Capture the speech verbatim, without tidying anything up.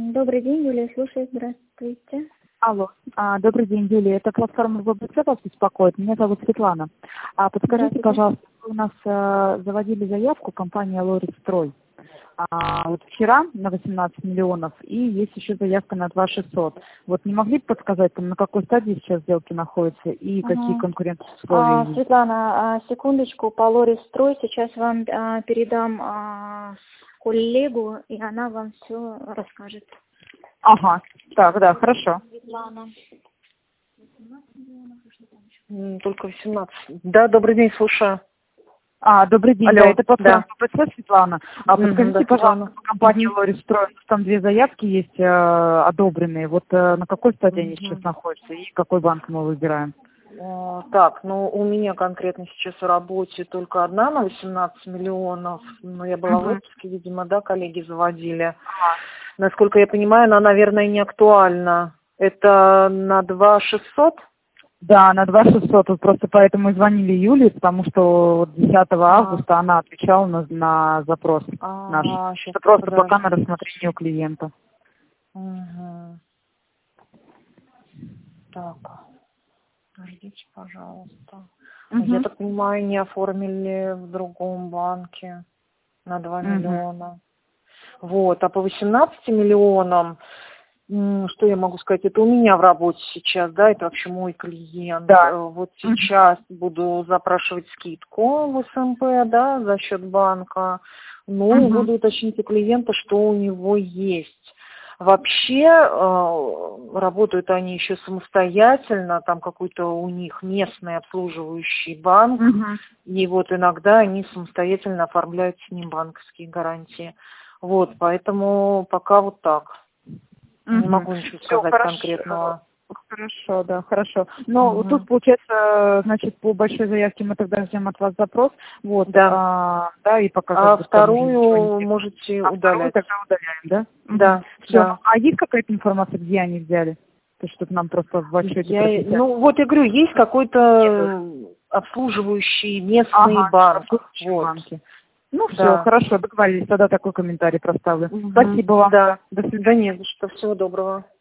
Добрый день, Юлия, слушаю, здравствуйте. Алло, а, добрый день, Юлия. Это платформа вэ бэ цэ вас беспокоит. Меня зовут Светлана. А, подскажите, Здравствуйте. пожалуйста, вы у нас а, заводили заявку компания Лорис Строй. А, вот вчера на восемнадцать миллионов, и есть еще заявка на два шестьсот. Вот не могли бы подсказать, там, на какой стадии сейчас сделки находятся и Ага. какие конкурентные условия А, есть? Светлана, а, секундочку, по Лоре Строй сейчас вам а, передам а, коллегу, и она вам все расскажет. Ага, так, да, хорошо. Светлана. М, Только восемнадцать. Да, добрый день, слушаю. А, добрый день, Алло, да, это платформа да. вэ бэ цэ, Светлана. А Мгм, подскажите, да, пожалуйста, Светлана. по компании Мгм. Лорис Строй, у нас там две заявки есть э, одобренные. Вот э, на какой стадии они сейчас Мгм. находятся и какой банк мы выбираем? А, Так, ну у меня конкретно сейчас в работе только одна на восемнадцать миллионов, но я была в Мгм. отпуске, видимо, да, коллеги заводили. Насколько я понимаю, она, наверное, не актуальна. Это на два шестьсот? Да, на два шестьсот. Вот просто поэтому и звонили Юле, потому что вот десятого Ага. августа она отвечала на, на запрос наш. А, сейчас, Это просто пока на подожди. рассмотрение у клиента. Мгм. Так, подождите, пожалуйста. Я Угу. так понимаю, не оформили в другом банке на два Угу. миллиона. Вот, а по восемнадцати миллионам, м, что я могу сказать, это у меня в работе сейчас, да, это вообще мой клиент. Да. Э, Вот сейчас буду запрашивать скидку в эс эм пэ, да, за счет банка. Ну, и Угу. буду уточнить у клиента, что у него есть. Вообще э, работают они еще самостоятельно, там какой-то у них местный обслуживающий банк, Угу. и вот иногда они самостоятельно оформляют с ним банковские гарантии. Вот, поэтому пока вот так. Не Угу. могу ничего Все сказать хорошо. конкретного. Хорошо, да, хорошо. Но вот Мгм. тут, получается, значит, по большой заявке мы тогда ждем от вас запрос. Вот, Да. а, да, и пока А как бы там уже ничего не вторую делаем. можете А вторую удалять. тогда удаляем, да? Да, Все. да. А есть какая-то информация, где они взяли? То, есть, чтобы нам просто в отчете Я, прописать. ну, вот я говорю, есть Нет. какой-то обслуживающий местный Ага, банк. обслуживающие Вот. банки. Ну все, Да. хорошо, договорились. Тогда такой комментарий проставлю. Мгм. Спасибо вам. Да. До свидания. Да не за что. Всего доброго.